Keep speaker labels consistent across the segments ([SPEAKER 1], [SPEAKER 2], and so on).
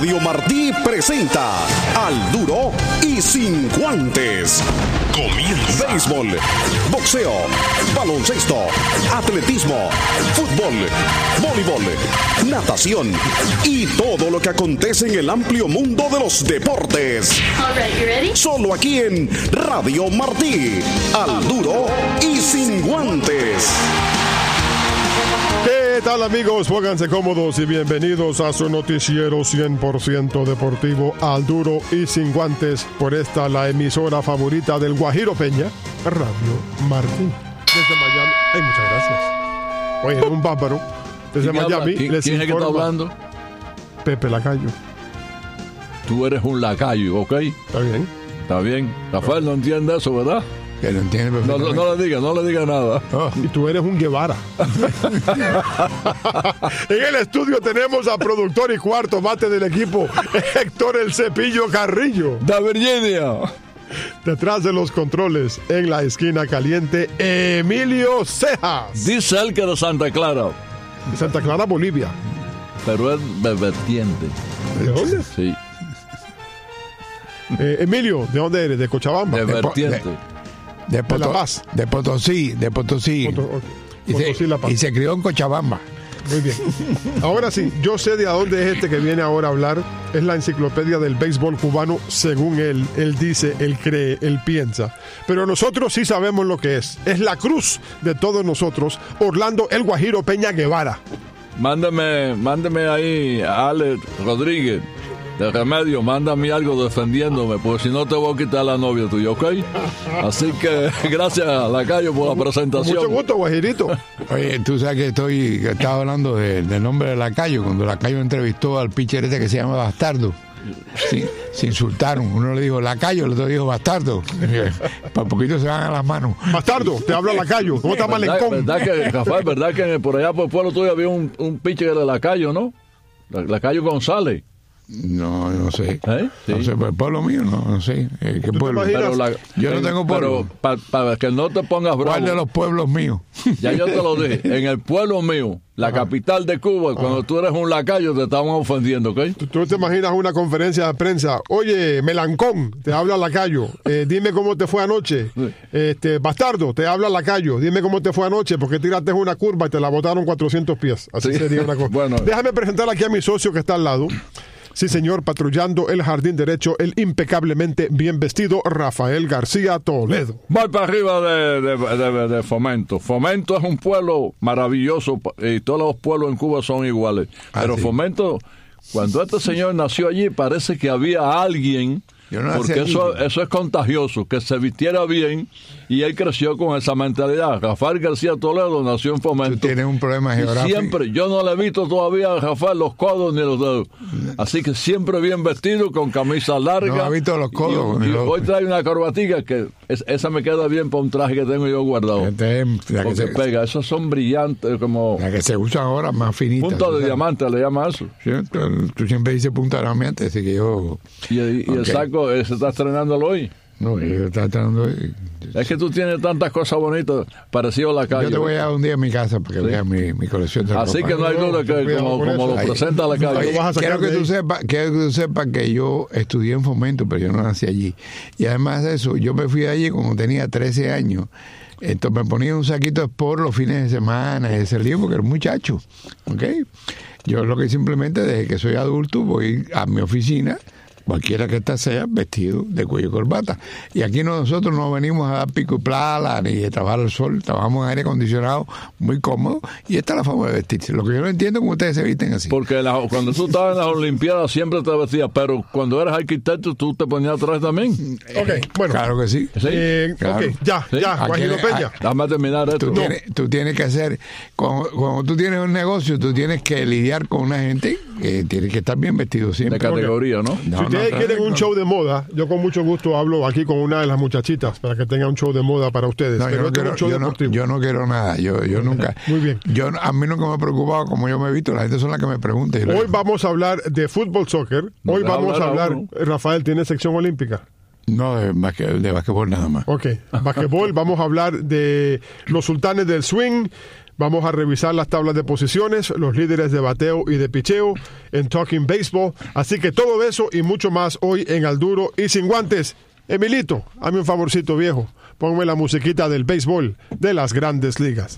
[SPEAKER 1] Radio Martí presenta Al Duro y Sin Guantes. Comienza. Béisbol, boxeo, baloncesto, atletismo, fútbol, voleibol, natación y todo lo que acontece en el amplio mundo de los deportes.
[SPEAKER 2] All right, you ready?
[SPEAKER 1] Solo aquí en Radio Martí. Al Duro y Sin Guantes.
[SPEAKER 3] ¿Qué tal, amigos? Pónganse cómodos y bienvenidos a su noticiero 100% deportivo, Al Duro y Sin Guantes, por esta, la emisora favorita del Guajiro Peña, Radio Martí. Desde Miami. Ay, muchas gracias. Oye, un bárbaro. Desde Miami.
[SPEAKER 4] ¿Quién es que está hablando?
[SPEAKER 3] Pepe Lacayo.
[SPEAKER 4] Tú eres un lacayo, ¿ok?
[SPEAKER 3] ¿Está bien?
[SPEAKER 4] Está bien. Rafael no entiende eso, ¿verdad?
[SPEAKER 5] Que lo entiende perfectamente.
[SPEAKER 4] No le diga nada.
[SPEAKER 3] Y tú eres un Guevara. En el estudio tenemos a productor y cuarto bate del equipo, Héctor El Cepillo Carrillo.
[SPEAKER 4] ¡De Virginia!
[SPEAKER 3] Detrás de los controles, en la esquina caliente, Emilio Cejas.
[SPEAKER 4] Dice él que de Santa Clara.
[SPEAKER 3] De Santa Clara, Bolivia.
[SPEAKER 4] Pero es de vertiente.
[SPEAKER 3] ¿De dónde?
[SPEAKER 4] Sí.
[SPEAKER 3] Emilio, ¿de dónde eres? ¿De Cochabamba?
[SPEAKER 4] De vertiente.
[SPEAKER 5] De
[SPEAKER 3] La Paz.
[SPEAKER 5] De Potosí.
[SPEAKER 3] Potosí, La Paz.
[SPEAKER 5] Y se crió en Cochabamba.
[SPEAKER 3] Muy bien. Ahora sí, yo sé de a dónde es este que viene ahora a hablar. Es la enciclopedia del béisbol cubano, según él. Él dice, él cree, él piensa. Pero nosotros sí sabemos lo que es. Es la cruz de todos nosotros, Orlando El Guajiro Peña Guevara.
[SPEAKER 4] Mándeme ahí a Alex Rodríguez de Remedio, mándame algo defendiéndome, porque si no te voy a quitar la novia tuya, ¿ok? Así que gracias, Lacayo, por la presentación.
[SPEAKER 3] Mucho gusto, Guajirito.
[SPEAKER 5] Oye, tú sabes que estaba hablando del nombre de Lacayo, cuando Lacayo entrevistó al pitcher este que se llama Bastardo. Sí, se insultaron. Uno le dijo Lacayo, el otro dijo Bastardo. Para poquito se van a las manos.
[SPEAKER 3] Bastardo, te habla Lacayo. ¿Cómo está Malencón?
[SPEAKER 4] ¿Verdad que por allá por el pueblo tuyo había un pitcher de Lacayo, ¿no? Lacayo González.
[SPEAKER 5] No sé.
[SPEAKER 4] ¿Sí?
[SPEAKER 5] No sé, por el pueblo mío, no sé. ¿Qué pueblo? Yo no tengo pueblo.
[SPEAKER 4] Pero para que no te pongas bravo.
[SPEAKER 5] ¿Cuál de los pueblos míos?
[SPEAKER 4] Ya yo te lo dije. En el pueblo mío, la capital de Cuba, cuando tú eres un lacayo, te estaban ofendiendo, ¿ok?
[SPEAKER 3] ¿Tú te imaginas una conferencia de prensa? Oye, Melancón, te habla Lacayo. Dime cómo te fue anoche. Bastardo, te habla Lacayo. Dime cómo te fue anoche, porque tiraste una curva y te la botaron 400 pies. Así sería una cosa.
[SPEAKER 4] Bueno.
[SPEAKER 3] Déjame presentar aquí a mi socio que está al lado. Sí, señor, patrullando el jardín derecho, el impecablemente bien vestido Rafael García Toledo.
[SPEAKER 4] Voy para arriba de Fomento. Fomento es un pueblo maravilloso y todos los pueblos en Cuba son iguales. Pero sí. Fomento, cuando este señor nació allí, parece que había alguien, porque eso es contagioso, que se vistiera bien, y él creció con esa mentalidad. Rafael García Toledo nació en Fomento.
[SPEAKER 5] Tú tienes un problema geográfico.
[SPEAKER 4] Siempre, yo no le he visto todavía a Rafael los codos ni los dedos. Así que siempre bien vestido, con camisa larga.
[SPEAKER 5] No ha visto los codos.
[SPEAKER 4] Y hoy trae una corbatilla que esa me queda bien para un traje que tengo yo guardado. Porque pega, esos son brillantes, como...
[SPEAKER 5] La que se usa ahora, más finita.
[SPEAKER 4] Punta de diamante, le llama eso.
[SPEAKER 5] Sí, tú siempre dices punta de diamante, así que yo...
[SPEAKER 4] Y el saco, se está estrenándolo hoy.
[SPEAKER 5] No, yo está estrenando hoy.
[SPEAKER 4] Es que tú tienes tantas cosas bonitas parecido a Lacayo.
[SPEAKER 5] Yo te voy a dar un día a mi casa para que veas mi colección de ropa.
[SPEAKER 4] Así que no hay duda que como lo presenta Lacayo.
[SPEAKER 5] Quiero que tú sepas que yo estudié en Fomento, pero yo no nací allí. Y además de eso, yo me fui allí cuando tenía 13 años. Entonces me ponía un saquito de sport los fines de semana, ese lío, porque era un muchacho. ¿Ok? Yo lo que simplemente, desde que soy adulto, voy a mi oficina, cualquiera que ésta sea, vestido de cuello y corbata. Y aquí nosotros no venimos a dar pico y plala ni a trabajar al sol, trabajamos en aire acondicionado muy cómodo, y esta es la forma de vestirse. Lo que yo no entiendo es cómo ustedes se visten así.
[SPEAKER 4] Porque cuando tú estabas en las Olimpiadas siempre te vestías, pero cuando eres arquitecto tú te ponías atrás también.
[SPEAKER 3] Ok, bueno.
[SPEAKER 5] Claro que sí.
[SPEAKER 3] Claro. Ok, ya, Guajiro Peña.
[SPEAKER 4] Dame terminar esto.
[SPEAKER 5] Tú tienes que hacer, cuando tú tienes un negocio, tú tienes que lidiar con una gente que tiene que estar bien vestido siempre.
[SPEAKER 4] De categoría, ¿no?
[SPEAKER 3] Si ustedes quieren un show de moda, yo con mucho gusto hablo aquí con una de las muchachitas para que tenga un show de moda para ustedes.
[SPEAKER 5] No, yo no quiero nada. Yo nunca.
[SPEAKER 3] Muy bien.
[SPEAKER 5] A mí nunca me ha preocupado como yo me he visto. La gente son las que me pregunta.
[SPEAKER 3] Hoy vamos a hablar de fútbol, soccer. Hoy vamos a hablar. Rafael, ¿tiene sección olímpica?
[SPEAKER 5] No, de basquetbol nada más.
[SPEAKER 3] Ok, basquetbol. Vamos a hablar de los sultanes del swing, Vamos a revisar las tablas de posiciones, los líderes de bateo y de picheo en Talking Baseball. Así que todo eso y mucho más hoy en Al Duro y Sin Guantes. Emilito, hazme un favorcito, viejo. Ponme la musiquita del béisbol de las Grandes Ligas.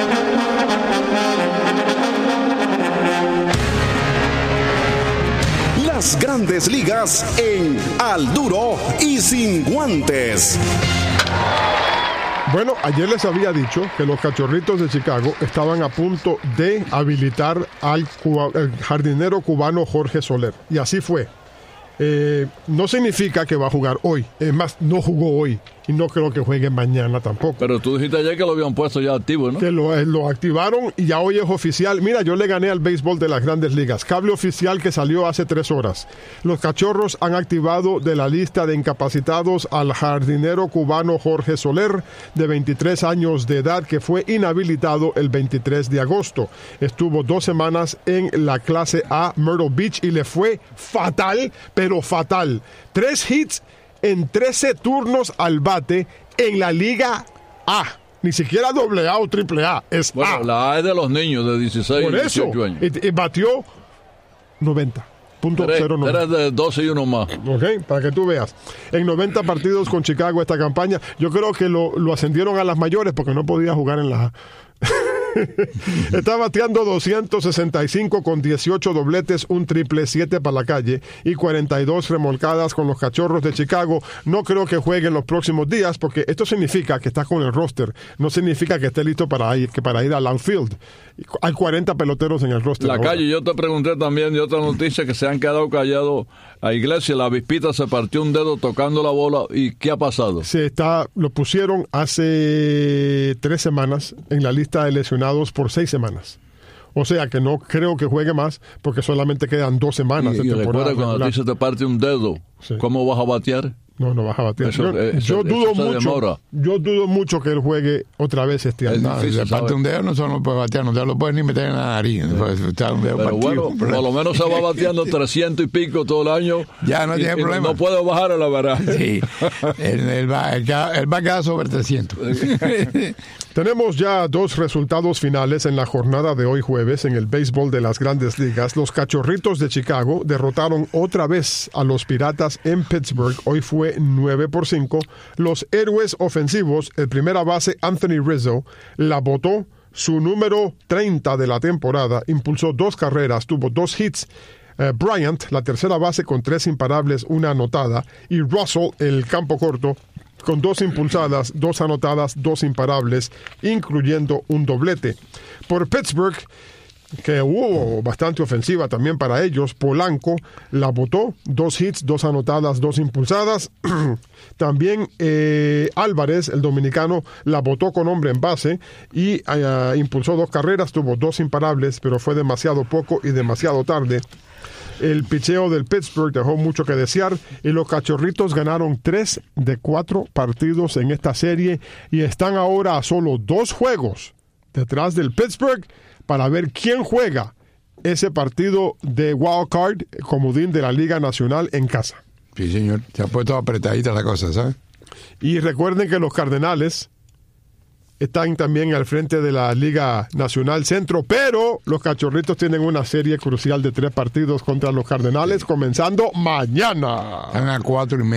[SPEAKER 1] Las Grandes Ligas en Al Duro y Sin Guantes.
[SPEAKER 3] Bueno, ayer les había dicho que los Cachorritos de Chicago estaban a punto de habilitar al jardinero cubano Jorge Soler. Y así fue. No significa que va a jugar hoy. Es más, no jugó hoy. Y no creo que juegue mañana tampoco.
[SPEAKER 4] Pero tú dijiste ayer que lo habían puesto ya activo, ¿no?
[SPEAKER 3] Que lo activaron y ya hoy es oficial. Mira, yo le gané al béisbol de las Grandes Ligas. Cable oficial que salió hace 3 horas. Los Cachorros han activado de la lista de incapacitados al jardinero cubano Jorge Soler, de 23 años de edad, que fue inhabilitado el 23 de agosto. Estuvo 2 semanas en la clase A Myrtle Beach y le fue fatal, pero fatal. 3 hits en 13 turnos al bate en la Liga A. Ni siquiera AA o AAA, es
[SPEAKER 4] bueno,
[SPEAKER 3] A.
[SPEAKER 4] La A es de los niños de 16
[SPEAKER 3] Por
[SPEAKER 4] y
[SPEAKER 3] eso,
[SPEAKER 4] 18 años.
[SPEAKER 3] y batió 90.09.
[SPEAKER 4] Eres de 12 y uno más.
[SPEAKER 3] Ok, para que tú veas. En 90 partidos con Chicago esta campaña, yo creo que lo ascendieron a las mayores porque no podía jugar en la A. Está bateando 265 con 18 dobletes, un triple, 7 para la calle y 42 remolcadas con los Cachorros de Chicago. No creo que juegue en los próximos días porque esto significa que está con el roster. No significa que esté listo para ir al outfield. Hay 40 peloteros en el roster.
[SPEAKER 4] La calle, yo te pregunté también de otra noticia que se han quedado callados a Iglesias. La avispita se partió un dedo tocando la bola. ¿Y qué ha pasado?
[SPEAKER 3] Lo pusieron hace 3 semanas en la lista de lesionados por 6 semanas. O sea que no creo que juegue más porque solamente quedan 2 semanas de temporada.
[SPEAKER 4] Recuerda, cuando a ti se te parte un dedo, sí, ¿cómo vas a batear?
[SPEAKER 3] No vas a batear. Yo dudo mucho que él juegue otra vez este año.
[SPEAKER 5] No, si se parte un dedo no solo lo puede batear, no te lo puedes ni meter en la nariz.
[SPEAKER 4] Pero bueno, por lo menos se va bateando 300 y pico todo el año.
[SPEAKER 5] Ya no tiene problema.
[SPEAKER 4] No puede bajar a la verdad.
[SPEAKER 5] Sí, él va a quedar sobre 300.
[SPEAKER 3] Tenemos ya 2 resultados finales en la jornada de hoy jueves en el béisbol de las Grandes Ligas. Los Cachorritos de Chicago derrotaron otra vez a los Piratas en Pittsburgh. Hoy fue 9-5. Los héroes ofensivos, el primera base Anthony Rizzo, la botó, su número 30 de la temporada, impulsó 2 carreras, tuvo 2 hits. Bryant, la tercera base con 3 imparables, 1 anotada, y Russell, el campo corto, con 2 impulsadas, 2 anotadas, 2 imparables, incluyendo un doblete. Por Pittsburgh, que hubo bastante ofensiva también para ellos, Polanco la botó, 2 hits, 2 anotadas, 2 impulsadas. También Álvarez, el dominicano, la botó con hombre en base y impulsó 2 carreras, tuvo 2 imparables, pero fue demasiado poco y demasiado tarde. El picheo del Pittsburgh dejó mucho que desear y los Cachorritos ganaron 3 de 4 partidos en esta serie y están ahora a solo 2 juegos detrás del Pittsburgh para ver quién juega ese partido de wild card, comodín de la Liga Nacional en casa.
[SPEAKER 5] Sí, señor. Se ha puesto apretadita la cosa, ¿sabes?
[SPEAKER 3] Y recuerden que los Cardenales están también al frente de la Liga Nacional Centro, pero los Cachorritos tienen una serie crucial de 3 partidos contra los Cardenales, comenzando mañana.
[SPEAKER 5] Están a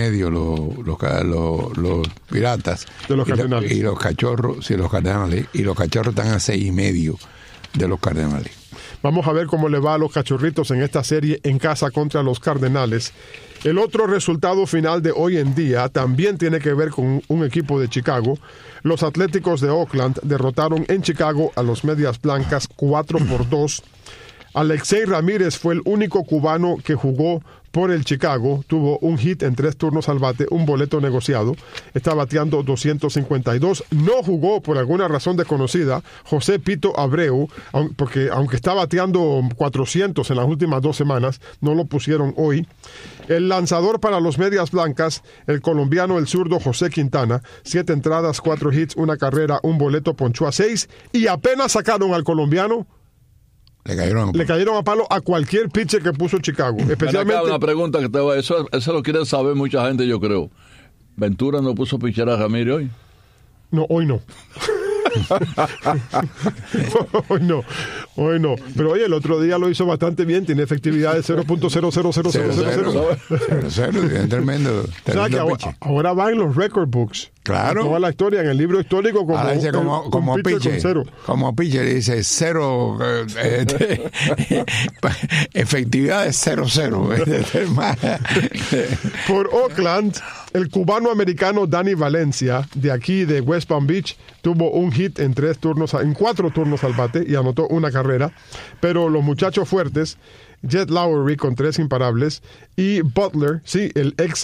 [SPEAKER 5] 4.5 los Piratas
[SPEAKER 3] de los Cardenales.
[SPEAKER 5] Y los Cachorros, los Cardenales. Y los Cachorros están a 6.5 de los Cardenales.
[SPEAKER 3] Vamos a ver cómo le va a los Cachorritos en esta serie en casa contra los Cardenales. El otro resultado final de hoy en día también tiene que ver con un equipo de Chicago. Los Atléticos de Oakland derrotaron en Chicago a los Medias Blancas 4-2. Alexei Ramírez fue el único cubano que jugó por el Chicago. Tuvo un hit en 3 turnos al bate, un boleto negociado. Está bateando 252. No jugó por alguna razón desconocida José Pito Abreu, porque aunque está bateando 400 en las últimas 2 semanas, no lo pusieron hoy. El lanzador para los Medias Blancas, el colombiano, el zurdo José Quintana, 7 entradas, 4 hits, 1 carrera, un boleto, ponchó a 6 y apenas sacaron al colombiano. Le cayeron a palo a cualquier pitcher que puso Chicago. Especialmente.
[SPEAKER 4] Una pregunta que te voy a eso lo quiere saber mucha gente, yo creo. ¿Ventura no puso pitcher a Ramírez hoy?
[SPEAKER 3] No, hoy no. Hoy no. Pero oye, el otro día lo hizo bastante bien, tiene efectividad de 0.00000.
[SPEAKER 5] Tremendo.
[SPEAKER 3] O sea que ahora va en los record books.
[SPEAKER 5] Claro.
[SPEAKER 3] Toda la historia, en el libro histórico
[SPEAKER 5] como pitcher. Como pitcher dice cero, efectividad de 0-0.
[SPEAKER 3] Por Oakland, el cubano-americano Danny Valencia, de aquí de West Palm Beach, tuvo un hit en 4 turnos al bate y anotó una carrera. Pero los muchachos fuertes, Jet Lowry con 3 imparables y Butler, sí, el ex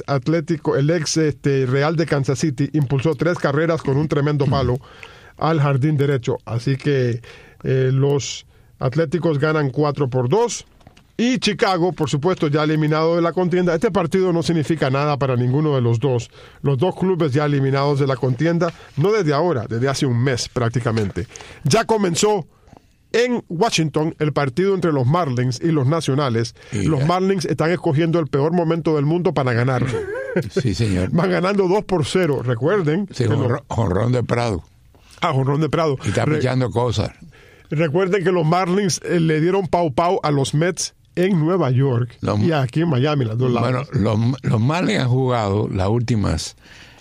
[SPEAKER 3] Real de Kansas City, impulsó 3 carreras con un tremendo palo al jardín derecho. Así que los Atléticos ganan 4-2. Y Chicago, por supuesto, ya eliminado de la contienda. Este partido no significa nada para ninguno de los dos. Los dos clubes ya eliminados de la contienda, no desde ahora, desde hace un mes prácticamente. Ya comenzó en Washington el partido entre los Marlins y los Nacionales. Los Marlins están escogiendo el peor momento del mundo para ganar.
[SPEAKER 5] Sí, señor.
[SPEAKER 3] Van ganando 2-0, recuerden.
[SPEAKER 5] Sí, jonrón de Prado.
[SPEAKER 3] Jonrón de Prado.
[SPEAKER 5] Y está pichando cosas.
[SPEAKER 3] Recuerden que los Marlins le dieron pau a los Mets en Nueva York y aquí en Miami, las dos lados.
[SPEAKER 5] Bueno, los Marlins han jugado las últimas,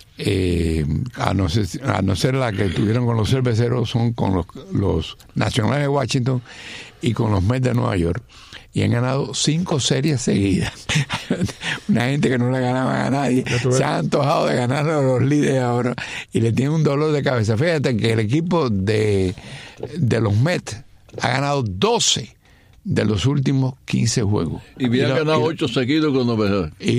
[SPEAKER 5] a no ser la que tuvieron con los Cerveceros, son con los Nacionales de Washington y con los Mets de Nueva York, y han ganado 5 series seguidas. Una gente que no le ganaba a nadie se ha antojado de ganar a los líderes ahora y le tiene un dolor de cabeza. Fíjate que el equipo de los Mets ha ganado 12 de los últimos 15 juegos.
[SPEAKER 4] Y habían ganado 8 seguidos con los Vejeros.
[SPEAKER 5] Y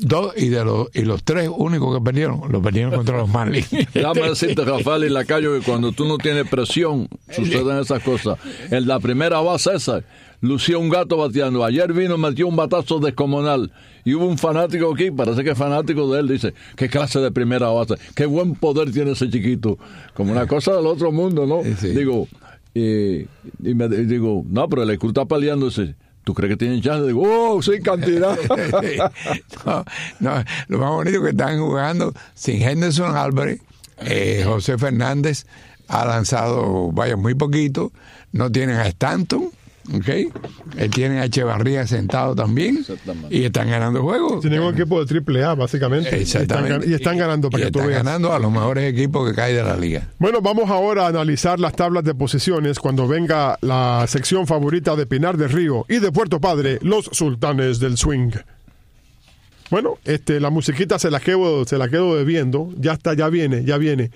[SPEAKER 5] los 3 únicos que perdieron, los perdieron contra los Marlins.
[SPEAKER 4] Déjame decirte, Rafael y Lacayo, que cuando tú no tienes presión, suceden esas cosas. En la primera base esa, lucía un gato bateando. Ayer metió un batazo descomunal. Y hubo un fanático aquí, parece que es fanático de él, dice, qué clase de primera base, qué buen poder tiene ese chiquito. Como una cosa del otro mundo, ¿no? Sí. Y me digo, no, pero el Cruz está peleando ese. ¿Tú crees que tienen chance? Digo, ¡oh, sin cantidad!
[SPEAKER 5] no, lo más bonito que están jugando sin Henderson Álvarez. José Fernández ha lanzado, muy poquito. No tienen a Stanton, ¿ok? Tienen a Echevarría sentado también. Y están ganando juegos.
[SPEAKER 3] Tienen un equipo de AAA, básicamente.
[SPEAKER 5] Exactamente.
[SPEAKER 3] Y están ganando, para que tú veas.
[SPEAKER 5] Están ganando a los mejores equipos que caen de la liga.
[SPEAKER 3] Bueno, vamos ahora a analizar las tablas de posiciones cuando venga la sección favorita de Pinar del Río y de Puerto Padre, los Sultanes del Swing. Bueno, la musiquita se la quedo debiendo. Ya viene.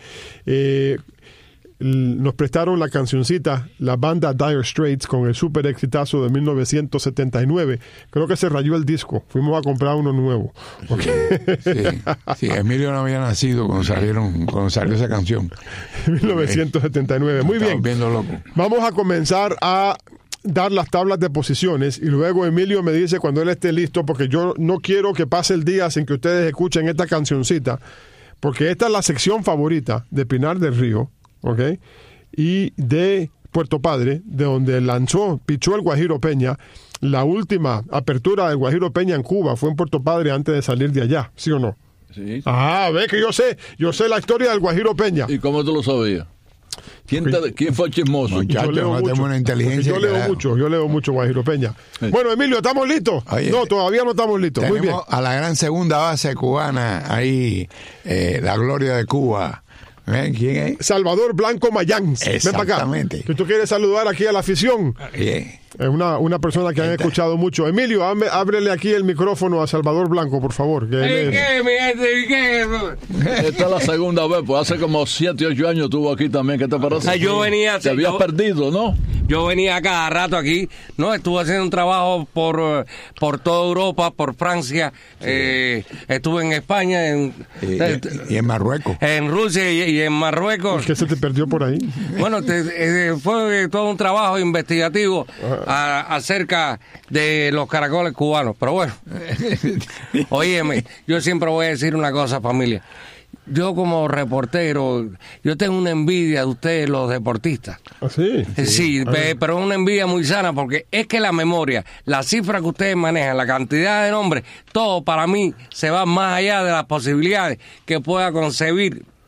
[SPEAKER 3] Nos prestaron la cancioncita, la banda Dire Straits, con el super exitazo de 1979. Creo que se rayó el disco. Fuimos a comprar uno nuevo.
[SPEAKER 5] Sí, Emilio no había nacido cuando salió esa canción.
[SPEAKER 3] 1979. Muy bien.
[SPEAKER 5] Viendo loco.
[SPEAKER 3] Vamos a comenzar a dar las tablas de posiciones y luego Emilio me dice cuando él esté listo, porque yo no quiero que pase el día sin que ustedes escuchen esta cancioncita, porque esta es la sección favorita de Pinar del Río, ¿ok? Y de Puerto Padre, de donde pichó el Guajiro Peña. La última apertura del Guajiro Peña en Cuba fue en Puerto Padre antes de salir de allá, ¿sí o no?
[SPEAKER 4] Sí.
[SPEAKER 3] Ve que yo sé la historia del Guajiro Peña.
[SPEAKER 4] ¿Y cómo tú lo sabías? ¿Quién fue el chismoso?
[SPEAKER 5] Muchacho, yo leo mucho. Una inteligencia.
[SPEAKER 3] Yo leo mucho Guajiro Peña. Sí. Bueno, Emilio, ¿estamos listos?
[SPEAKER 5] Oye,
[SPEAKER 3] no, todavía no estamos listos. Muy bien.
[SPEAKER 5] A la gran segunda base cubana, ahí, la gloria de Cuba. ¿Quién es?
[SPEAKER 3] Salvador Blanco Mayans.
[SPEAKER 5] Exactamente.
[SPEAKER 3] Ven para acá. Que tú quieres saludar aquí a la afición. Es una persona que han escuchado mucho. Emilio, ábrele aquí el micrófono a Salvador Blanco, por favor.
[SPEAKER 4] Esta es la segunda vez, pues hace como 7, 8 años estuvo aquí también. ¿Qué te parece?
[SPEAKER 2] Yo venía...
[SPEAKER 4] Te habías perdido, ¿no?
[SPEAKER 2] Yo venía cada rato aquí, ¿no? Estuve haciendo un trabajo por toda Europa, por Francia, estuve en España,
[SPEAKER 5] y en Marruecos.
[SPEAKER 2] En Rusia y en Marruecos.
[SPEAKER 3] ¿Qué se te perdió por ahí?
[SPEAKER 2] Bueno, fue todo un trabajo investigativo acerca de los caracoles cubanos. Pero bueno, óyeme, yo siempre voy a decir una cosa, familia. Yo como reportero, yo tengo una envidia de ustedes, los deportistas.
[SPEAKER 3] ¿Ah, sí?
[SPEAKER 2] Sí, pero una envidia muy sana, porque es que la memoria, la cifra que ustedes manejan, la cantidad de nombres, todo para mí se va más allá de las posibilidades que pueda concebir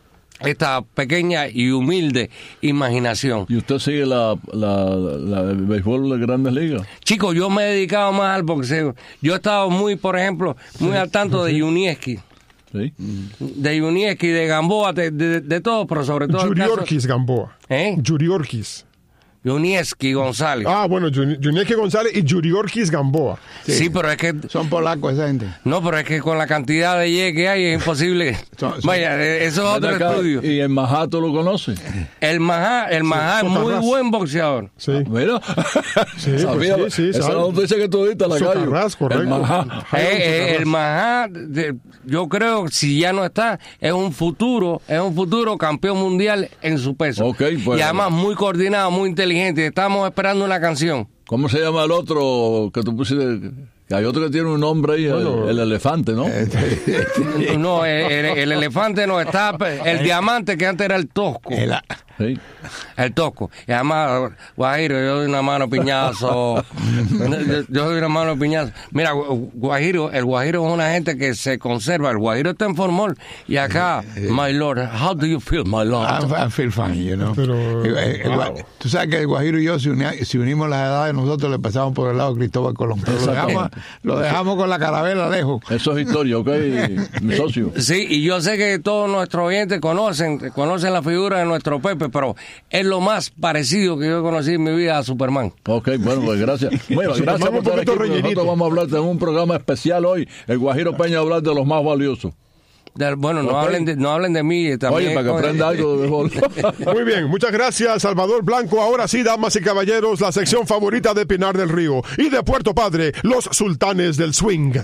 [SPEAKER 2] esta pequeña y humilde imaginación.
[SPEAKER 4] ¿Y usted sigue el béisbol de Grandes Ligas?
[SPEAKER 2] Chicos, yo me he dedicado más al boxeo. Yo he estado por ejemplo, muy al tanto de Yunieski.
[SPEAKER 4] Sí.
[SPEAKER 2] De Yunieski, de Gamboa, de todo, pero sobre todo...
[SPEAKER 3] Yuriorkis Gamboa. Yuriorkis.
[SPEAKER 2] Yunieski González.
[SPEAKER 3] Ah, bueno, Yunieski González y Yuriorkis Gamboa.
[SPEAKER 2] Sí, pero es que...
[SPEAKER 5] Son polacos esa gente.
[SPEAKER 2] No, pero es que con la cantidad de Y que hay es imposible. Vaya, eso es otro estudio.
[SPEAKER 4] ¿Y el Mahá tú lo conoces?
[SPEAKER 2] El Mahá es muy buen boxeador.
[SPEAKER 3] Sí.
[SPEAKER 4] Mira.
[SPEAKER 3] Sí,
[SPEAKER 4] Sabía,
[SPEAKER 3] pues sí,
[SPEAKER 4] esa es la noticia que tú diste a la calle.
[SPEAKER 3] Correcto.
[SPEAKER 4] El Mahá.
[SPEAKER 2] El Mahá, yo creo, si ya no está, es un futuro campeón mundial en su peso.
[SPEAKER 4] Okay, pues,
[SPEAKER 2] y además muy coordinado, muy inteligente. Estamos esperando una canción.
[SPEAKER 4] ¿Cómo se llama el otro que tú pusiste? Que hay otro que tiene un nombre ahí, bueno, el elefante, ¿no?
[SPEAKER 2] No, el elefante no está. El diamante que antes era el Tosco.
[SPEAKER 4] Sí.
[SPEAKER 2] El Tosco. Y además, Guajiro, yo doy una mano piñazo. Yo doy una mano piñazo. Mira, Guajiro, el Guajiro es una gente que se conserva. El Guajiro está en Formol. Y acá, my lord, how do you feel, my lord?
[SPEAKER 5] I feel fine, you know.
[SPEAKER 3] Pero,
[SPEAKER 5] tú sabes que el Guajiro y yo, si unimos las edades, nosotros le pasamos por el lado de Cristóbal Colón. Lo dejamos con la carabela lejos.
[SPEAKER 4] Eso es historia, ¿ok, mi socio?
[SPEAKER 2] Sí, y yo sé que todos nuestros oyentes conocen la figura de nuestro Pepe, pero es lo más parecido que yo conocí en mi vida a Superman.
[SPEAKER 4] Ok, bueno, pues gracias. Bueno, gracias por estar aquí. Nosotros vamos a hablar de un programa especial hoy. El Guajiro Peña va a hablar de los más valiosos.
[SPEAKER 2] Bueno, no hablen de mí. También.
[SPEAKER 4] Oye, para que aprenda algo de béisbol.
[SPEAKER 3] Muy bien, muchas gracias, Salvador Blanco. Ahora sí, damas y caballeros, la sección favorita de Pinar del Río y de Puerto Padre, los sultanes del swing.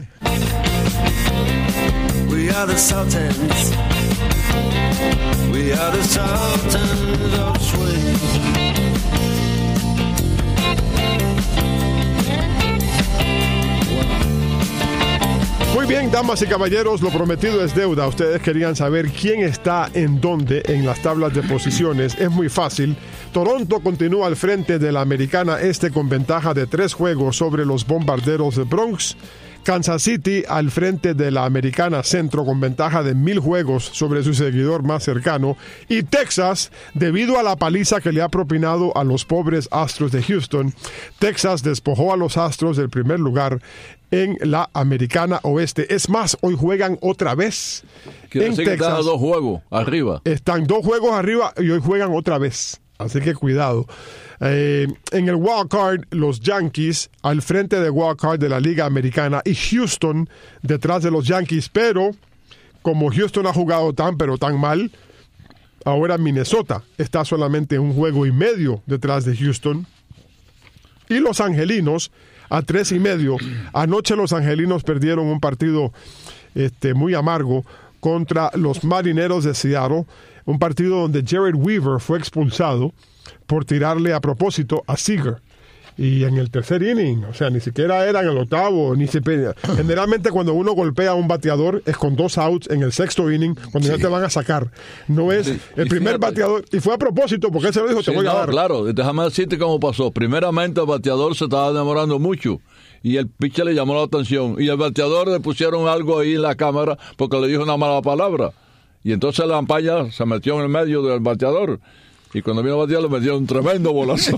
[SPEAKER 6] We are the Sultans. We are the Sultans of swing.
[SPEAKER 3] Muy bien, damas y caballeros, lo prometido es deuda. Ustedes querían saber quién está en dónde en las tablas de posiciones. Es muy fácil. Toronto continúa al frente de la Americana Este con ventaja de 3 juegos sobre los Bombarderos de Bronx. Kansas City al frente de la Americana Centro con ventaja de 1000 juegos sobre su seguidor más cercano. Y Texas, debido a la paliza que le ha propinado a los pobres Astros de Houston, Texas despojó a los Astros del primer lugar en la Americana Oeste. Es más, hoy juegan otra vez.
[SPEAKER 4] Quiere
[SPEAKER 3] en
[SPEAKER 4] decir que
[SPEAKER 3] Texas.
[SPEAKER 4] están 2 juegos arriba.
[SPEAKER 3] Están 2 juegos arriba y hoy juegan otra vez. Así que cuidado. En el wild card, los Yankees al frente de wild card de la Liga Americana y Houston detrás de los Yankees. Pero como Houston ha jugado tan pero tan mal, ahora Minnesota está solamente 1,5 juegos detrás de Houston. Y los angelinos a 3.5. Anoche los angelinos perdieron un partido muy amargo contra los Marineros de Seattle, un partido donde Jared Weaver fue expulsado por tirarle a propósito a Seager. Y en el tercer inning, o sea, ni siquiera era en el octavo, generalmente cuando uno golpea a un bateador es con 2 outs en el sexto inning, cuando ya te van a sacar. No es el primer bateador, y fue a propósito, porque él se lo dijo, te voy a dar.
[SPEAKER 4] Claro, déjame decirte cómo pasó. Primeramente el bateador se estaba demorando mucho, y el pitcher le llamó la atención, y el bateador le pusieron algo ahí en la cámara, porque le dijo una mala palabra. Y entonces la ampalla se metió en el medio del bateador. Y cuando vino a batear le metió un tremendo bolazo.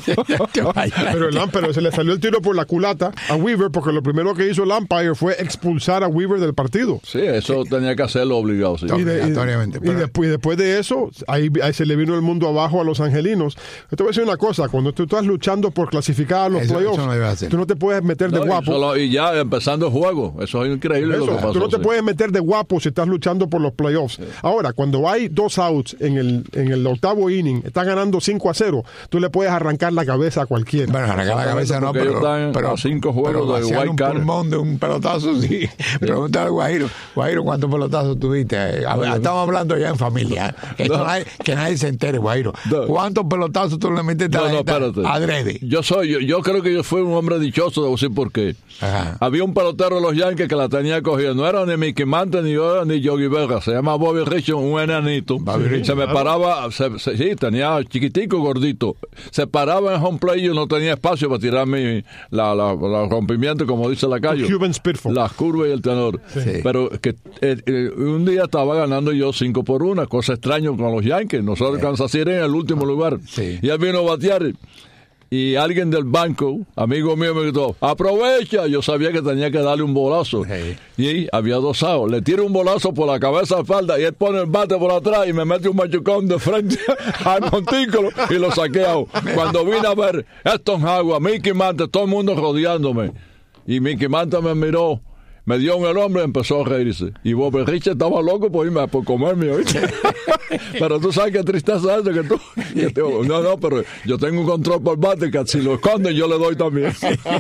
[SPEAKER 3] pero se le salió el tiro por la culata a Weaver, porque lo primero que hizo el umpire fue expulsar a Weaver del partido.
[SPEAKER 4] Sí, eso tenía que hacerlo obligado. Sí.
[SPEAKER 3] Y después de eso, ahí se le vino el mundo abajo a los angelinos. Te voy a decir una cosa, cuando tú estás luchando por clasificar a los playoffs, tú no te puedes meter de guapo.
[SPEAKER 4] Y ya empezando el juego, eso es increíble lo que pasó.
[SPEAKER 3] Tú no te puedes meter de guapo si estás luchando por los playoffs. Sí. Ahora, cuando hay 2 outs en el octavo inning, están ganando 5-0, tú le puedes arrancar la cabeza a cualquiera.
[SPEAKER 5] Bueno, arrancar la cabeza no, pero
[SPEAKER 4] 5 juegos de wild card.
[SPEAKER 5] Un pulmón de un pelotazo, sí. Pregúntale al Guajiro, ¿cuántos pelotazos tuviste? Estamos hablando ya en familia. Que nadie se entere, Guajiro. ¿Cuántos pelotazos tú le metiste adrede?
[SPEAKER 4] Yo creo que yo fui un hombre dichoso, debo decir por qué. Ajá. Había un pelotero de los Yankees que la tenía cogida. No era ni Mickey Mantle, ni yo, ni Yogi Berra. Se llama Bobby Richardson, un enanito. Se me paraba, sí, tenía era chiquitico, gordito. Se paraba en home play y yo no tenía espacio para tirar los rompimientos, como dice la calle.
[SPEAKER 3] Cuban Spitfire.
[SPEAKER 4] Las curvas y el tenor.
[SPEAKER 5] Sí.
[SPEAKER 4] Pero que un día estaba ganando yo 5-1, cosa extraña con los Yankees. Nosotros Kansas City en el último lugar.
[SPEAKER 5] Sí.
[SPEAKER 4] Y él vino a batear. Y alguien del banco, amigo mío, me gritó, aprovecha. Yo sabía que tenía que darle un bolazo.
[SPEAKER 5] Sí.
[SPEAKER 4] Y había 2 outs. Le tiro un bolazo por la cabeza de espalda y él pone el bate por atrás y me mete un machucón de frente al montículo y lo saqué out. Cuando vine a ver Eston Agua, Mickey Mantle, todo el mundo rodeándome. Y Mickey Mantle me miró, me dio en el hombro y empezó a reírse. Y Bobby Richards estaba loco por irme por comerme, ¿oíste? Pero tú sabes qué tristeza es eso que tú... No, pero yo tengo un control por bate que si lo esconden yo le doy también.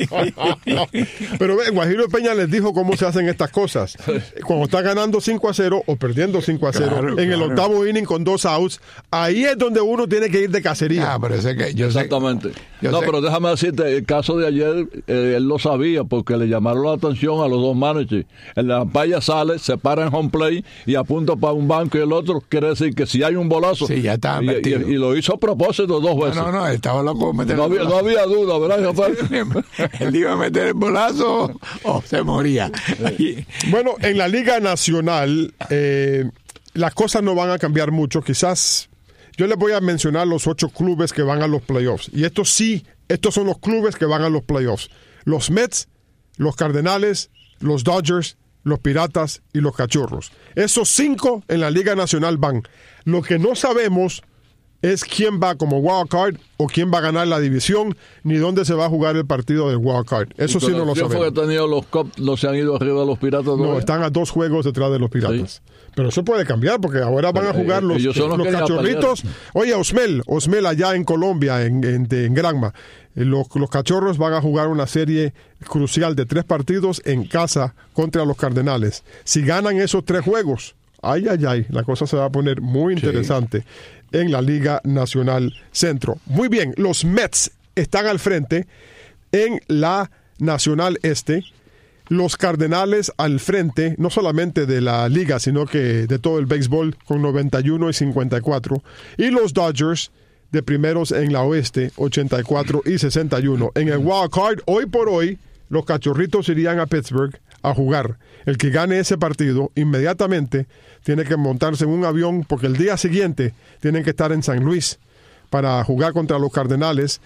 [SPEAKER 3] Pero Guajiro Peña les dijo cómo se hacen estas cosas. Cuando está ganando 5-0 o perdiendo 5-0
[SPEAKER 5] Claro,
[SPEAKER 3] en el octavo inning con 2 outs, ahí es donde uno tiene que ir de cacería.
[SPEAKER 5] Pero sé que yo
[SPEAKER 4] Exactamente.
[SPEAKER 5] Yo
[SPEAKER 4] No,
[SPEAKER 5] sé-
[SPEAKER 4] pero déjame decirte, el caso de ayer, él lo sabía porque le llamaron la atención a los dos managers. En la pantalla sale, se para en home play y apunta para un banco y el otro. Quiere decir que si hay un bolazo.
[SPEAKER 5] Sí, ya está metido.
[SPEAKER 4] y lo hizo a propósito 2 veces.
[SPEAKER 5] No, estaba loco de meter
[SPEAKER 4] No
[SPEAKER 5] el
[SPEAKER 4] había,
[SPEAKER 5] bolazo.
[SPEAKER 4] no había duda, ¿verdad, Rafael?
[SPEAKER 5] Él iba a meter el bolazo o se moría.
[SPEAKER 3] Bueno, en la Liga Nacional las cosas no van a cambiar mucho. Quizás yo les voy a mencionar los 8 clubes que van a los playoffs. Y estos son los clubes que van a los playoffs. Los Mets, los Cardenales, los Dodgers, los Piratas y los Cachorros. Esos 5 en la Liga Nacional van. Lo que no sabemos es quién va como wild card o quién va a ganar la división, ni dónde se va a jugar el partido del wild card. Eso sí no lo
[SPEAKER 4] Yo fue
[SPEAKER 3] sabemos.
[SPEAKER 4] que he tenido los Cubs, no se han ido arriba de los Piratas
[SPEAKER 3] No,
[SPEAKER 4] todavía.
[SPEAKER 3] están a 2 juegos detrás de los Piratas. Pero eso puede cambiar porque ahora van a jugar los
[SPEAKER 4] ellos son los que ya
[SPEAKER 3] Cachorritos. Oye, Osmel allá en Colombia, en Granma. Los Cachorros van a jugar una serie crucial de 3 partidos en casa contra los Cardenales. Si ganan esos 3 juegos, ay, la cosa se va a poner muy interesante en la Liga Nacional Centro. Muy bien, los Mets están al frente en la Nacional Este. Los Cardenales al frente, no solamente de la liga, sino que de todo el béisbol, con 91 y 54. Y los Dodgers de primeros en la oeste, 84 y 61. En el wild card, hoy por hoy, los Cachorritos irían a Pittsburgh a jugar. El que gane ese partido, inmediatamente tiene que montarse en un avión, porque el día siguiente tienen que estar en San Luis para jugar contra los Cardenales.